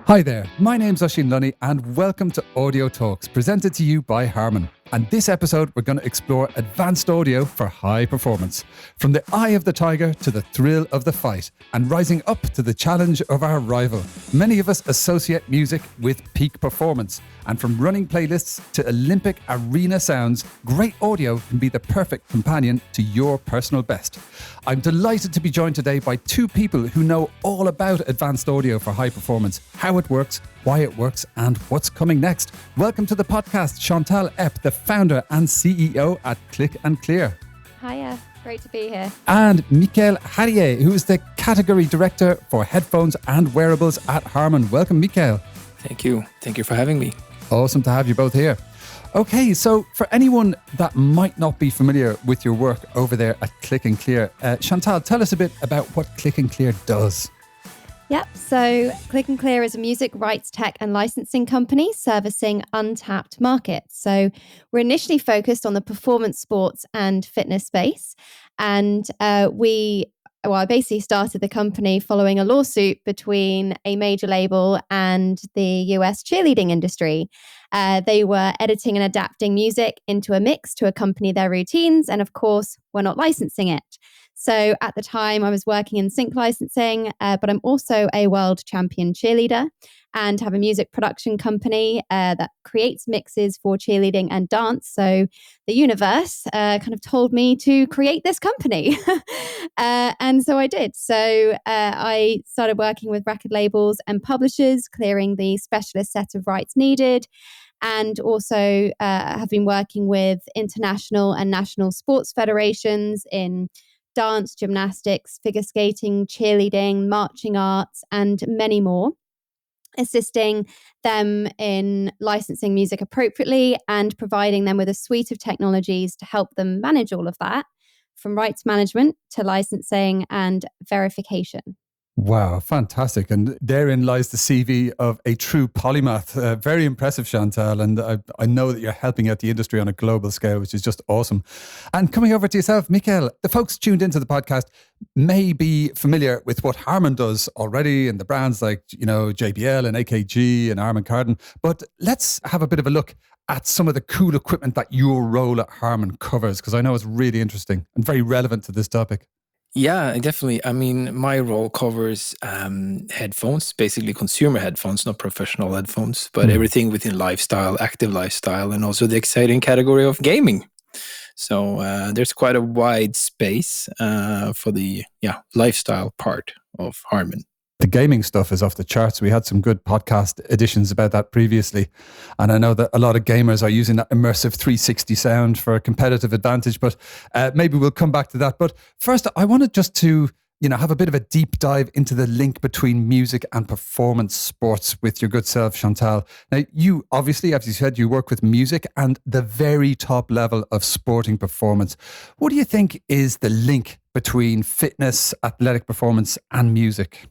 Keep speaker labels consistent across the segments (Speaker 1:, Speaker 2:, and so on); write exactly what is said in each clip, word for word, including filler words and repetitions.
Speaker 1: Hi there, my name's Oisin Lunny and welcome to Audio Talks, presented to you by Harman. And this episode, we're going to explore advanced audio for high performance. From the eye of the tiger to the thrill of the fight, and rising up to the challenge of our rival. Many of us associate music with peak performance. And from running playlists to Olympic arena sounds, great audio can be the perfect companion to your personal best. I'm delighted to be joined today by two people who know all about advanced audio for high performance, how it works, why it works, and what's coming next. Welcome to the podcast, Chantal Epp, the founder and C E O at Click and Clear.
Speaker 2: Hiya, great to be here.
Speaker 1: And Michael Harrier, who is the category director for headphones and wearables at Harman. Welcome, Michael.
Speaker 3: Thank you. Thank you for having me.
Speaker 1: Awesome to have you both here. Okay, so for anyone that might not be familiar with your work over there at Click and Clear, uh, Chantal, tell us a bit about what Click and Clear does.
Speaker 2: Yep, so Click and Clear is a music rights tech and licensing company servicing untapped markets. So we're initially focused on the performance sports and fitness space. And uh, we, well, I basically started the company following a lawsuit between a major label and the U S cheerleading industry. Uh, they were editing and adapting music into a mix to accompany their routines. And of course, we're not licensing it. So at the time, I was working in sync licensing, uh, but I'm also a world champion cheerleader and have a music production company uh, that creates mixes for cheerleading and dance. So the universe uh, kind of told me to create this company. uh, and so I did. So uh, I started working with record labels and publishers, clearing the specialist set of rights needed. And also uh, have been working with international and national sports federations in dance, gymnastics, figure skating, cheerleading, marching arts, and many more, assisting them in licensing music appropriately and providing them with a suite of technologies to help them manage all of that, from rights management to licensing and verification.
Speaker 1: Wow, fantastic. And therein lies the C V of a true polymath. Uh, very impressive, Chantal. And I, I know that you're helping out the industry on a global scale, which is just awesome. And coming over to yourself, Michael, the folks tuned into the podcast may be familiar with what Harman does already and the brands like, you know, J B L and A K G and Harman Kardon. But let's have a bit of a look at some of the cool equipment that your role at Harman covers, because I know it's really interesting and very relevant to this topic.
Speaker 3: Yeah, definitely. I mean, my role covers um, headphones, basically consumer headphones, not professional headphones, but mm. everything within lifestyle, active lifestyle, and also the exciting category of gaming. So uh, there's quite a wide space uh, for the yeah lifestyle part of Harman.
Speaker 1: The gaming stuff is off the charts. We had some good podcast editions about that previously. And I know that a lot of gamers are using that immersive three sixty sound for a competitive advantage, but uh, maybe we'll come back to that. But first, I wanted just to, you know, have a bit of a deep dive into the link between music and performance sports with your good self, Chantal. Now, you obviously, as you said, you work with music and the very top level of sporting performance. What do you think is the link between fitness, athletic performance and music?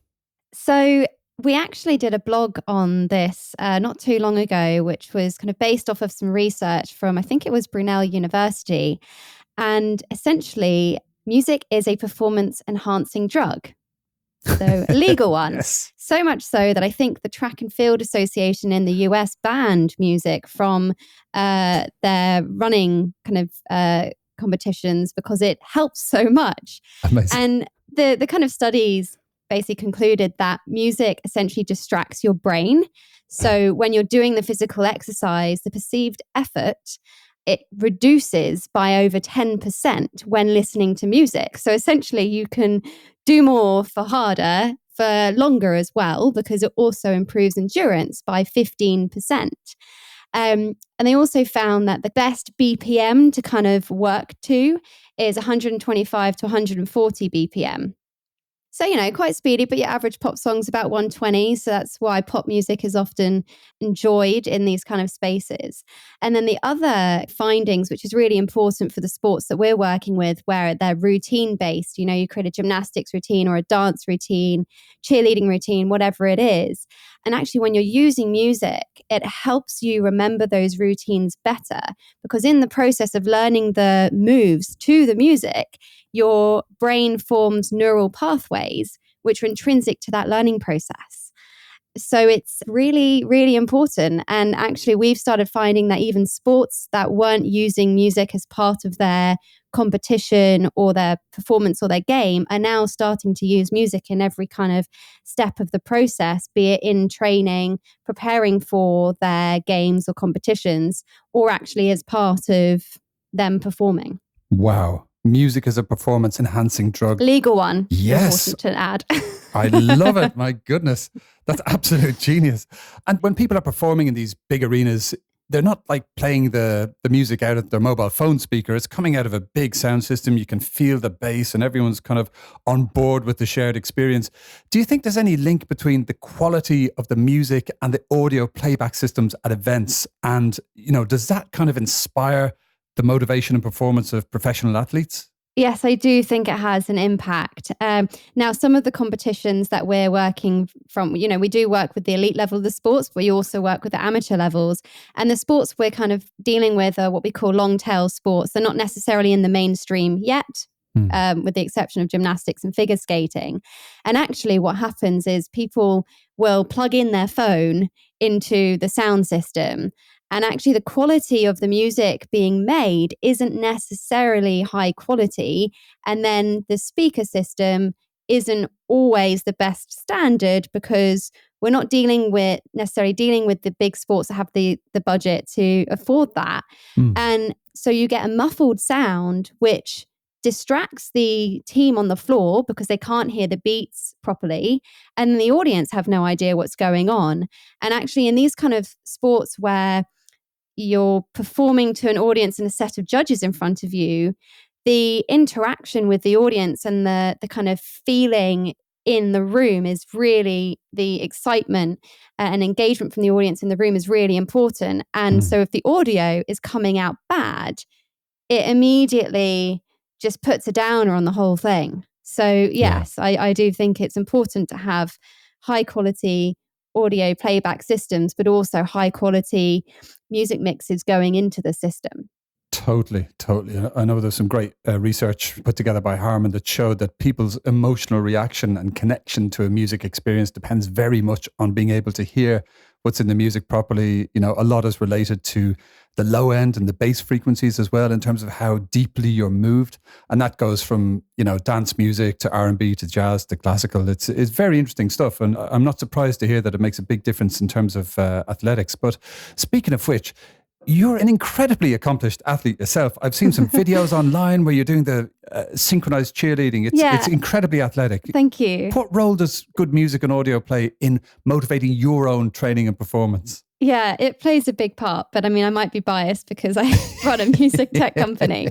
Speaker 2: So we actually did a blog on this uh, not too long ago, which was kind of based off of some research from, I think it was Brunel University. And essentially, music is a performance enhancing drug. So a legal one. Yes. So much so that I think the Track and Field Association in the U S banned music from uh, their running kind of uh, competitions because it helps so much.
Speaker 1: Amazing.
Speaker 2: And the the kind of studies basically concluded that music essentially distracts your brain. So when you're doing the physical exercise, the perceived effort, it reduces by over ten percent when listening to music. So essentially you can do more for harder, for longer as well, because it also improves endurance by fifteen percent. Um, and they also found that the best B P M to kind of work to is one twenty-five to one forty B P M. So, you know, quite speedy, but your average pop song's about one twenty. So that's why pop music is often enjoyed in these kind of spaces. And then the other findings, which is really important for the sports that we're working with, where they're routine based, you know, you create a gymnastics routine or a dance routine, cheerleading routine, whatever it is. And actually, when you're using music, it helps you remember those routines better, because in the process of learning the moves to the music, your brain forms neural pathways which are intrinsic to that learning process. So it's really, really important. And actually, we've started finding that even sports that weren't using music as part of their competition or their performance or their game are now starting to use music in every kind of step of the process, be it in training, preparing for their games or competitions, or actually as part of them performing.
Speaker 1: Wow. Music as a performance enhancing drug.
Speaker 2: Legal one.
Speaker 1: Yes.
Speaker 2: Important to add.
Speaker 1: I love it. My goodness. That's absolute genius. And when people are performing in these big arenas, they're not like playing the, the music out of their mobile phone speaker. It's coming out of a big sound system. You can feel the bass and everyone's kind of on board with the shared experience. Do you think there's any link between the quality of the music and the audio playback systems at events? And, you know, does that kind of inspire the motivation and performance of professional athletes?
Speaker 2: Yes, I do think it has an impact. Um, now, some of the competitions that we're working from, you know, we do work with the elite level of the sports, but we also work with the amateur levels. And the sports we're kind of dealing with are what we call long tail sports. They're not necessarily in the mainstream yet, mm. um, with the exception of gymnastics and figure skating. And actually what happens is people will plug in their phone into the sound system. And actually, the quality of the music being made isn't necessarily high quality. And then the speaker system isn't always the best standard because we're not dealing with necessarily dealing with the big sports that have the, the budget to afford that. Mm. And so you get a muffled sound, which distracts the team on the floor because they can't hear the beats properly. And the audience have no idea what's going on. And actually, in these kind of sports where you're performing to an audience and a set of judges in front of you, the interaction with the audience and the the kind of feeling in the room is really the excitement and engagement from the audience in the room is really important. And mm. so if the audio is coming out bad, it immediately just puts a downer on the whole thing. So yes, yeah. I, I do think it's important to have high quality audio playback systems, but also high quality music mixes going into the system.
Speaker 1: Totally, totally. I know there's some great uh, research put together by Harman that showed that people's emotional reaction and connection to a music experience depends very much on being able to hear what's in the music properly. You know, a lot is related to the low end and the bass frequencies as well in terms of how deeply you're moved. And that goes from, you know, dance music to R and B to jazz to classical. It's it's very interesting stuff. And I'm not surprised to hear that it makes a big difference in terms of uh, athletics. But speaking of which, you're an incredibly accomplished athlete yourself. I've seen some videos online where you're doing the uh, synchronized cheerleading. It's, yeah. it's incredibly athletic.
Speaker 2: Thank you.
Speaker 1: What role does good music and audio play in motivating your own training and performance?
Speaker 2: Yeah, it plays a big part, but I mean, I might be biased because I run a music tech company.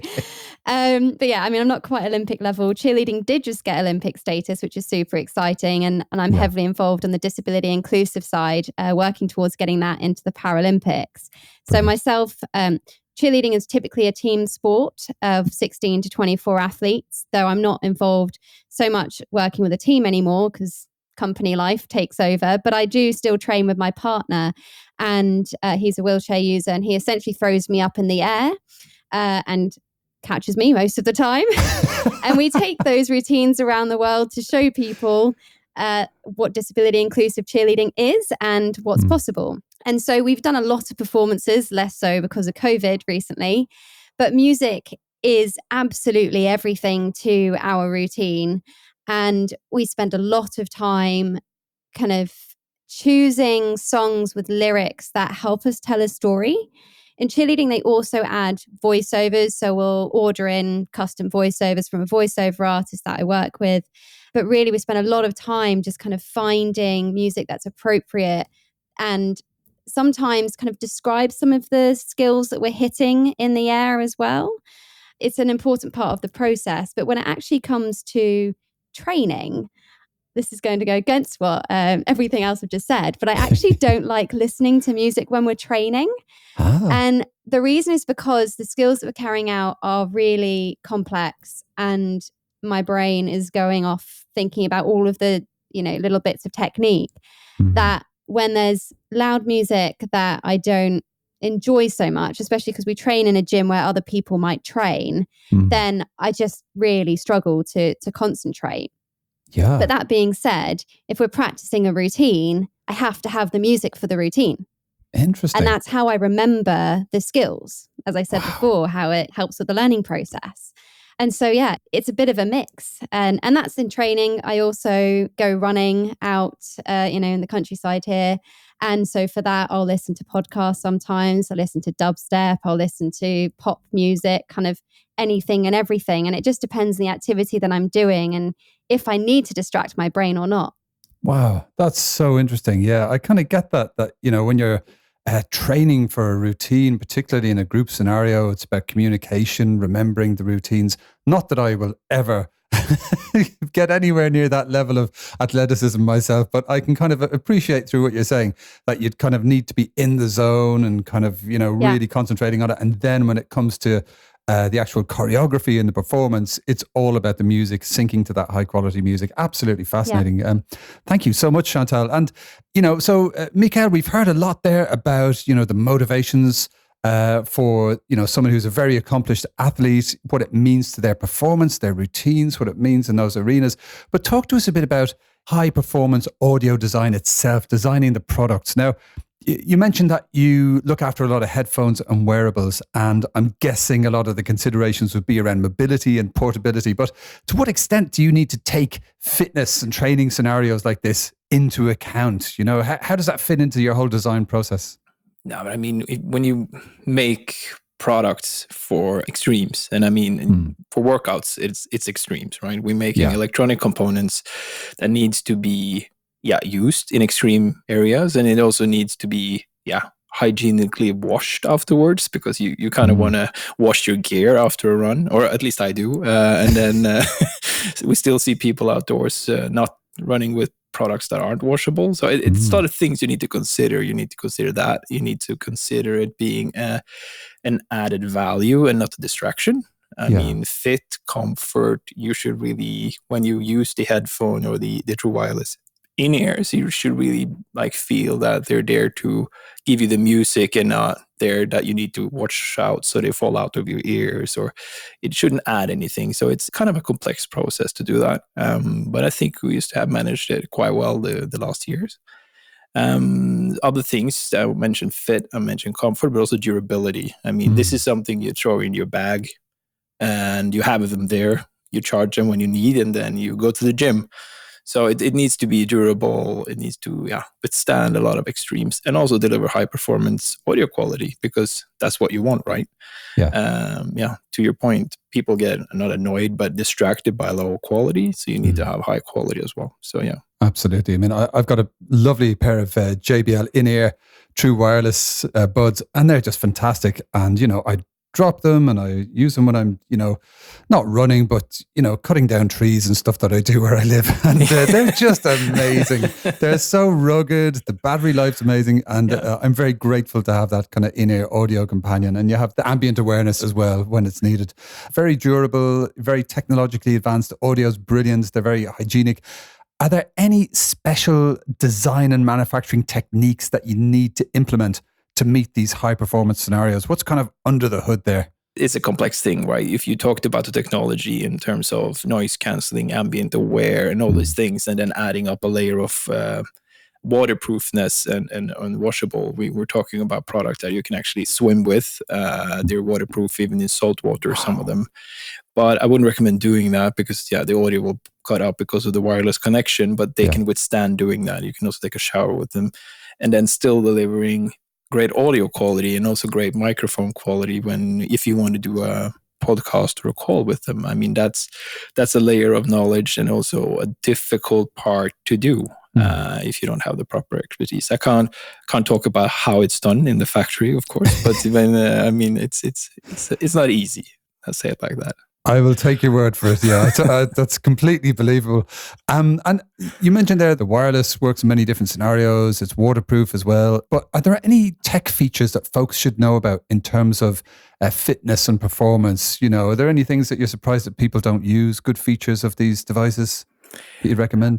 Speaker 2: Um, but yeah, I mean, I'm not quite Olympic level. Cheerleading did just get Olympic status, which is super exciting. And, and I'm yeah. heavily involved on the disability inclusive side, uh, working towards getting that into the Paralympics. So myself, um, cheerleading is typically a team sport of sixteen to twenty-four athletes, though I'm not involved so much working with a team anymore because company life takes over, but I do still train with my partner, and uh, he's a wheelchair user, and he essentially throws me up in the air uh, and catches me most of the time. And we take those routines around the world to show people uh, what disability inclusive cheerleading is and what's mm. possible. And so we've done a lot of performances, less so because of COVID recently, but music is absolutely everything to our routine. And we spend a lot of time kind of choosing songs with lyrics that help us tell a story. In cheerleading, they also add voiceovers. So we'll order in custom voiceovers from a voiceover artist that I work with. But really, we spend a lot of time just kind of finding music that's appropriate and sometimes kind of describe some of the skills that we're hitting in the air as well. It's an important part of the process. But when it actually comes to training, this is going to go against what um, everything else I've just said, but I actually don't like listening to music when we're training. Oh. And the reason is because the skills that we're carrying out are really complex, and my brain is going off thinking about all of the, you know, little bits of technique mm-hmm. that when there's loud music that I don't enjoy so much, especially because we train in a gym where other people might train, mm. then I just really struggle to to concentrate. Yeah. But that being said, if we're practicing a routine, I have to have the music for the routine.
Speaker 1: Interesting.
Speaker 2: And that's how I remember the skills, as I said
Speaker 1: Wow.
Speaker 2: before, how it helps with the learning process. And so, yeah, it's a bit of a mix. And and that's in training. I also go running out, uh, you know, in the countryside here. And so for that, I'll listen to podcasts sometimes. I listen to dubstep. I'll listen to pop music, kind of anything and everything. And it just depends on the activity that I'm doing and if I need to distract my brain or not.
Speaker 1: Wow, that's so interesting. Yeah, I kind of get that, that, you know, when you're uh, training for a routine, particularly in a group scenario, it's about communication, remembering the routines. Not that I will ever get anywhere near that level of athleticism myself, but I can kind of appreciate through what you're saying that you'd kind of need to be in the zone and kind of, you know, really yeah. concentrating on it. And then when it comes to Uh, the actual choreography and the performance, it's all about the music, syncing to that high quality music. Absolutely fascinating. Yeah. Um, thank you so much, Chantal. And, you know, so uh, Mikael, we've heard a lot there about, you know, the motivations uh, for, you know, someone who's a very accomplished athlete, what it means to their performance, their routines, what it means in those arenas. But talk to us a bit about high performance audio design itself, designing the products. Now, you mentioned that you look after a lot of headphones and wearables, and I'm guessing a lot of the considerations would be around mobility and portability. But to what extent do you need to take fitness and training scenarios like this into account? You know, how, how does that fit into your whole design process?
Speaker 3: No, but I mean, when you make products for extremes, and I mean, mm. for workouts, it's it's extremes, right? We're making yeah. electronic components that needs to be yeah, used in extreme areas. And it also needs to be, yeah, hygienically washed afterwards, because you, you kind of mm. want to wash your gear after a run, or at least I do. Uh, and then uh, we still see people outdoors uh, not running with products that aren't washable. So it, it's mm. a lot of things you need to consider. You need to consider that. You need to consider it being uh, an added value and not a distraction. I yeah. mean, fit, comfort, you should really, when you use the headphone or the, the true wireless in-ears, you should really like feel that they're there to give you the music and not there that you need to watch out so they fall out of your ears, or it shouldn't add anything. So it's kind of a complex process to do that. Um, but I think we used to have managed it quite well the, the last years. Um, other things, I mentioned fit, I mentioned comfort, but also durability. I mean, mm. this is something you throw in your bag and you have them there. You charge them when you need, and then you go to the gym. So it, it needs to be durable. It needs to yeah withstand a lot of extremes, and also deliver high performance audio quality, because that's what you want, right?
Speaker 1: Yeah.
Speaker 3: Um, yeah. To your point, people get not annoyed but distracted by low quality. So you need mm. to have high quality as well. So yeah.
Speaker 1: Absolutely. I mean, I, I've got a lovely pair of uh, J B L in-ear true wireless uh, buds, and they're just fantastic. And you know, I drop them and I use them when I'm, you know, not running, but, you know, cutting down trees and stuff that I do where I live. And uh, they're just amazing. They're so rugged. The battery life's amazing. And yeah. uh, I'm very grateful to have that kind of in-ear audio companion. And you have the ambient awareness as well when it's needed. Very durable, very technologically advanced. Audio's brilliant. They're very hygienic. Are there any special design and manufacturing techniques that you need to implement to meet these high performance scenarios? What's kind of under the hood there?
Speaker 3: It's a complex thing, right? If you talked about the technology in terms of noise cancelling, ambient aware, and all mm. these things, and then adding up a layer of uh, waterproofness and, and unwashable, we were talking about products that you can actually swim with. Uh, they're waterproof even in salt water, some of them. But I wouldn't recommend doing that, because yeah, the audio will cut out because of the wireless connection, but they yeah. can withstand doing that. You can also take a shower with them, and then still delivering great audio quality and also great microphone quality when if you want to do a podcast or a call with them. I mean, that's that's a layer of knowledge and also a difficult part to do mm. uh, if you don't have the proper expertise. I can't can't talk about how it's done in the factory, of course, but even uh, I mean, it's it's it's it's not easy. I'll say it like that.
Speaker 1: I will take your word for it. Yeah, uh, that's completely believable. Um, and you mentioned there the wireless works in many different scenarios. It's waterproof as well. But are there any tech features that folks should know about in terms of uh, fitness and performance? You know, are there any things that you're surprised that people don't use? Good features of these devices that you'd recommend?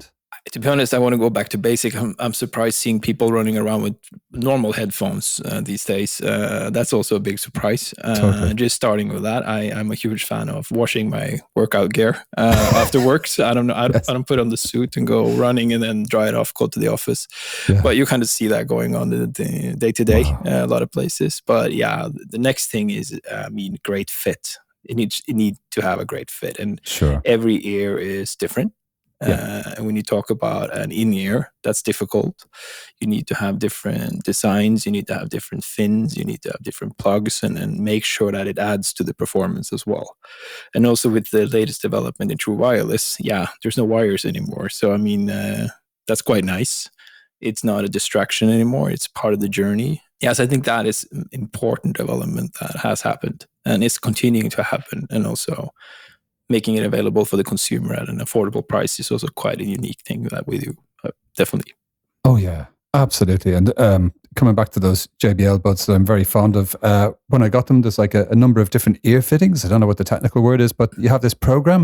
Speaker 3: To be honest, I want to go back to basic. I'm, I'm surprised seeing people running around with normal headphones uh, these days. Uh, that's also a big surprise. Uh,
Speaker 1: Totally.
Speaker 3: Just starting with that, I, I'm a huge fan of washing my workout gear uh, after work. So I don't know. I,
Speaker 1: Yes.
Speaker 3: I don't put on the suit and go running and then dry it off, go to the office.
Speaker 1: Yeah.
Speaker 3: But you kind of see that going on the, the day to day,
Speaker 1: Wow.
Speaker 3: uh, a lot of places. But yeah, the next thing is, uh, I mean, great fit. It needs it need to have a great fit, and
Speaker 1: Sure.
Speaker 3: every ear is different.
Speaker 1: Yeah.
Speaker 3: Uh, and when you talk about an in-ear, that's difficult. You need to have different designs. You need to have different fins. You need to have different plugs, and, and make sure that it adds to the performance as well. And also with the latest development in true wireless, yeah, there's no wires anymore. So I mean, uh, that's quite nice. It's not a distraction anymore. It's part of the journey. Yes, I think that is an important development that has happened and is continuing to happen, and also making it available for the consumer at an affordable price is also quite a unique thing that we do. Uh, definitely.
Speaker 1: Oh yeah, absolutely. And um, coming back to those J B L buds that I'm very fond of, uh, when I got them, there's like a, a number of different ear fittings. I don't know what the technical word is, but you have this program,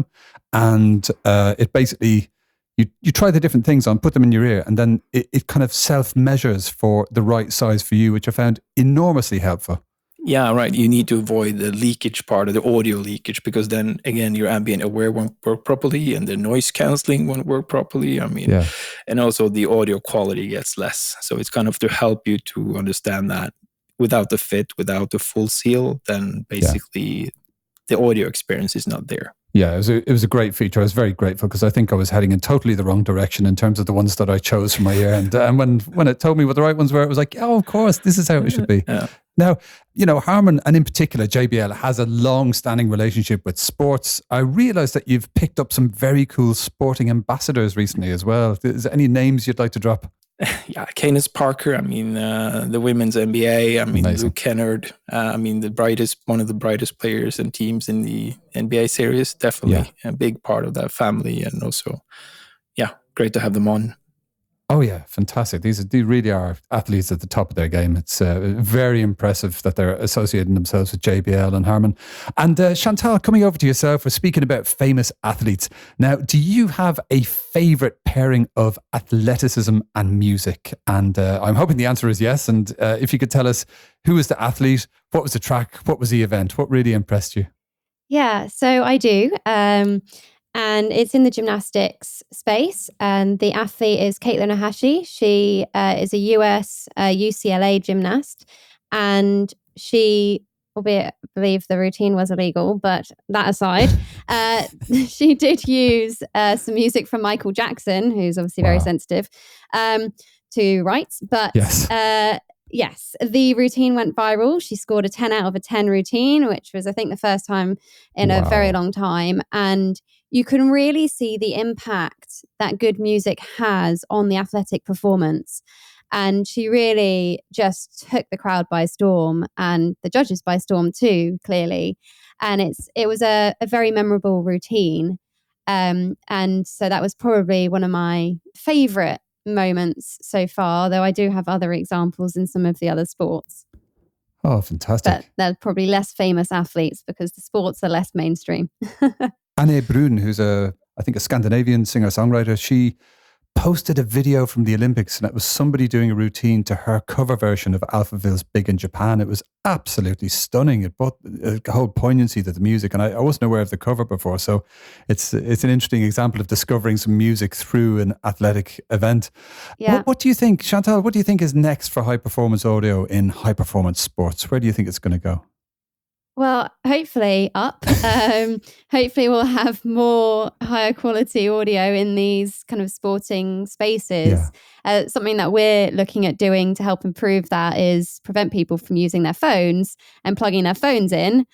Speaker 1: and uh, it basically you you try the different things on, put them in your ear, and then it, it kind of self measures for the right size for you, which I found enormously helpful.
Speaker 3: Yeah, right. You need to avoid the leakage part of the audio leakage, because then again, your ambient aware won't work properly and the noise canceling won't work properly. I mean,
Speaker 1: Yeah.
Speaker 3: and also the audio quality gets less. So it's kind of to help you to understand that without the fit, without the full seal, then basically the audio experience is not there.
Speaker 1: Yeah, it was, a, it was a great feature. I was very grateful because I think I was heading in totally the wrong direction in terms of the ones that I chose for my ear. And, and when, when it told me what the right ones were, it was like, oh, of course, this is how it should be.
Speaker 3: Yeah.
Speaker 1: Now, you know, Harman, and in particular J B L, has a long-standing relationship with sports. I realized that you've picked up some very cool sporting ambassadors recently as well. Is there any names you'd like to drop?
Speaker 3: Yeah, Candace Parker. I mean, uh, the women's N B A. I mean,
Speaker 1: Amazing.
Speaker 3: Luke Kennard. Uh, I mean, the brightest, one of the brightest players and teams in the N B A series. Definitely a big part of that family, and also, yeah, great to have them on.
Speaker 1: Oh yeah, fantastic. These are, they really are athletes at the top of their game. It's uh, very impressive that they're associating themselves with J B L and Harman. And uh, Chantal, coming over to yourself, we're speaking about famous athletes. Now, do you have a favorite pairing of athleticism and music? And uh, I'm hoping the answer is yes. And uh, if you could tell us, who was the athlete? What was the track? What was the event? What really impressed you?
Speaker 2: Yeah, so I do. Um, and it's in the gymnastics space. And the athlete is Caitlin Ohashi. She uh, is a U S uh, U C L A gymnast. And she, albeit I believe the routine was illegal, but that aside, uh, she did use uh, some music from Michael Jackson, who's obviously very
Speaker 1: Wow.
Speaker 2: sensitive um, to rights. But
Speaker 1: Yes.
Speaker 2: uh, yes, the routine went viral. She scored a ten out of a ten routine, which was, I think, the first time in
Speaker 1: Wow.
Speaker 2: a very long time. And you can really see the impact that good music has on the athletic performance. And she really just took the crowd by storm, and the judges by storm too, clearly. And it's it was a, a very memorable routine. Um, and so that was probably one of my favorite moments so far, though I do have other examples in some of the other sports.
Speaker 1: Oh, fantastic.
Speaker 2: But they're probably less famous athletes because the sports are less mainstream.
Speaker 1: Anne Brun, who's a, I think, a Scandinavian singer-songwriter, she posted a video from the Olympics, and it was somebody doing a routine to her cover version of Alphaville's Big in Japan. It was absolutely stunning. It brought a whole poignancy to the music, and I, I wasn't aware of the cover before. So it's it's an interesting example of discovering some music through an athletic event.
Speaker 2: Yeah.
Speaker 1: What, what do you think, Chantal, what do you think is next for high-performance audio in high-performance sports? Where do you think it's going to go?
Speaker 2: Well, hopefully up. Um, hopefully we'll have more higher quality audio in these kind of sporting spaces.
Speaker 1: Yeah.
Speaker 2: Uh, something that we're looking at doing to help improve that is prevent people from using their phones and plugging their phones in,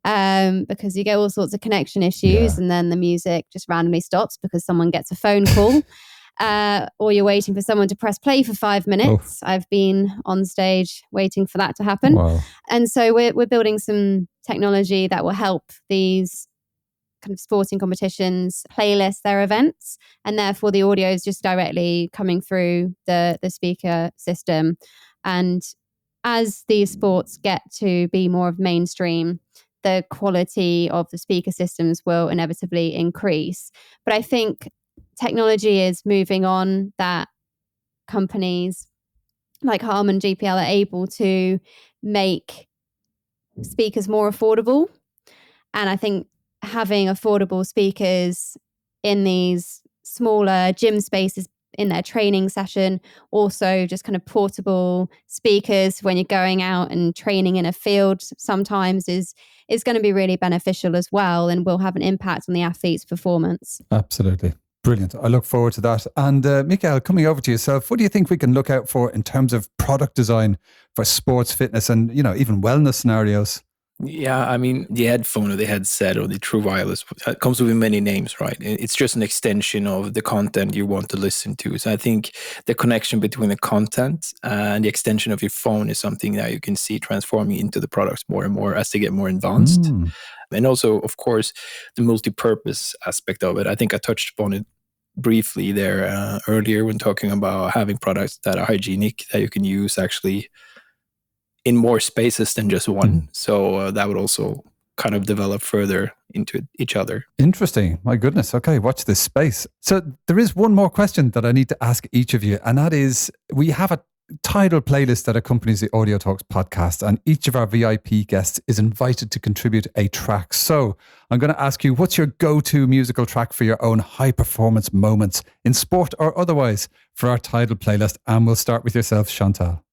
Speaker 2: um, because you get all sorts of connection issues,
Speaker 1: Yeah.
Speaker 2: and then the music just randomly stops because someone gets a phone call. Uh, or you're waiting for someone to press play for five minutes. Oh. I've been on stage waiting for that to happen.
Speaker 1: Wow.
Speaker 2: And so we're we're building some technology that will help these kind of sporting competitions playlist their events, and therefore the audio is just directly coming through the the speaker system. And as these sports get to be more of mainstream, the quality of the speaker systems will inevitably increase. But I think technology is moving on, that companies like Harman, G P L are able to make speakers more affordable. And I think having affordable speakers in these smaller gym spaces in their training session, also just kind of portable speakers when you're going out and training in a field sometimes is is going to be really beneficial as well, and will have an impact on the athlete's performance.
Speaker 1: Absolutely. Brilliant. I look forward to that. And uh, Mikael, coming over to yourself, what do you think we can look out for in terms of product design for sports fitness and, you know, even wellness scenarios?
Speaker 3: Yeah, I mean, the headphone or the headset or the true wireless comes with many names, right? It's just an extension of the content you want to listen to. So I think the connection between the content and the extension of your phone is something that you can see transforming into the products more and more as they get more advanced. Mm. And also, of course, the multi-purpose aspect of it. I think I touched upon it briefly there uh, earlier when talking about having products that are hygienic, that you can use actually in more spaces than just one. Mm. So uh, that would also kind of develop further into each other.
Speaker 1: Interesting. My goodness. Okay, watch this space. So there is one more question that I need to ask each of you, and that is, we have a Tidal playlist that accompanies the Audio Talks podcast, and each of our V I P guests is invited to contribute a track. So I'm going to ask you, what's your go-to musical track for your own high-performance moments in sport or otherwise for our Tidal playlist? And we'll start with yourself, Chantal.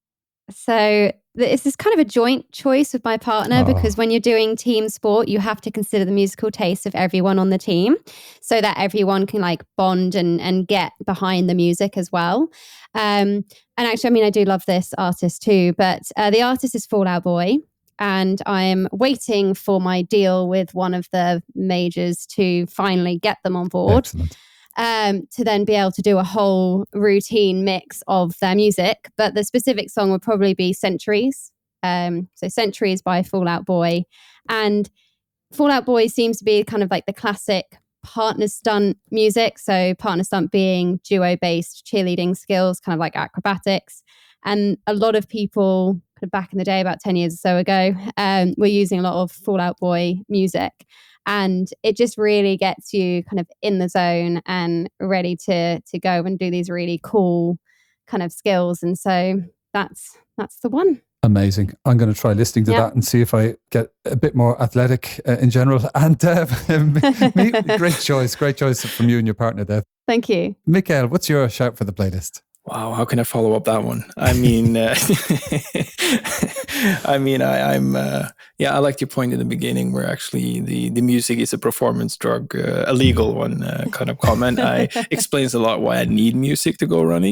Speaker 2: So this is kind of a joint choice with my partner, oh. because when you're doing team sport, you have to consider the musical taste of everyone on the team so that everyone can like bond and, and get behind the music as well. Um, and actually, I mean, I do love this artist too, but uh, the artist is Fall Out Boy. And I'm waiting for my deal with one of the majors to finally get them on board.
Speaker 1: Excellent.
Speaker 2: Um, to then be able to do a whole routine mix of their music. But the specific song would probably be Centuries. Um, so Centuries by Fall Out Boy. And Fall Out Boy seems to be kind of like the classic partner stunt music. So partner stunt being duo-based cheerleading skills, kind of like acrobatics. And a lot of people kind of back in the day, about ten years or so ago, um, were using a lot of Fall Out Boy music. And it just really gets you kind of in the zone and ready to to go and do these really cool kind of skills. And so that's that's the one.
Speaker 1: Amazing. I'm going to try listening to yep. that and see if I get a bit more athletic uh, in general. And uh, me, great choice. Great choice from you and your partner there.
Speaker 2: Thank you.
Speaker 1: Mikael, what's your shout for the playlist?
Speaker 3: Wow, how can I follow up that one? I mean, uh, I mean, I, I'm, uh, yeah, I liked your point in the beginning where actually the, the music is a performance drug, uh, a legal one uh, kind of comment. I explains a lot why I need music to go running.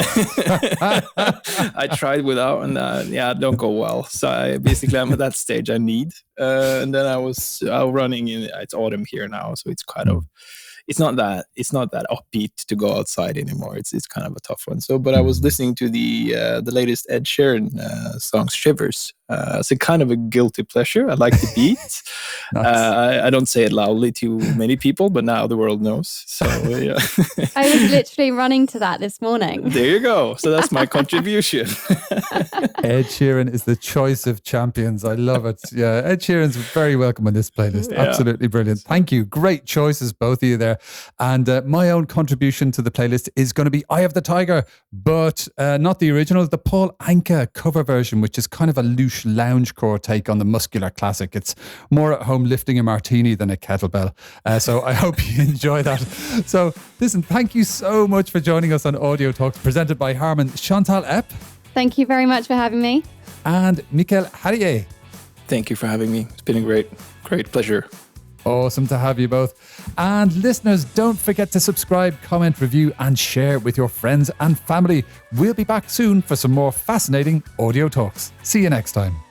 Speaker 3: I tried without, and uh, yeah, it don't go well. So I basically I'm at that stage I need, uh, and then I was uh, running in. It's autumn here now, so it's kind of. It's not that it's not that upbeat to go outside anymore. It's it's kind of a tough one. So, but I was listening to the uh, the latest Ed Sheeran uh, song "Shivers." Uh, it's a kind of a guilty pleasure. I like the beat. Nice. uh, I, I don't say it loudly to many people, but now the world knows. So yeah.
Speaker 2: I was literally running to that this morning.
Speaker 3: There you go. So that's my contribution.
Speaker 1: Ed Sheeran is the choice of champions. I love it. Yeah, Ed Sheeran's very welcome on this playlist. Yeah. Absolutely brilliant. Thank you. Great choices, both of you there. And uh, my own contribution to the playlist is going to be Eye of the Tiger, but uh, not the original, the Paul Anka cover version, which is kind of a loose loungecore take on the muscular classic. It's more at home lifting a martini than a kettlebell. Uh, so I hope you enjoy that. So listen, thank you so much for joining us on Audio Talks, presented by Harman. Chantal Epp.
Speaker 2: Thank you very much for having me.
Speaker 1: And Mikael Harrier.
Speaker 3: Thank you for having me. It's been a great, great pleasure.
Speaker 1: Awesome to have you both. And listeners, don't forget to subscribe, comment, review, and share with your friends and family. We'll be back soon for some more fascinating Audio Talks. See you next time.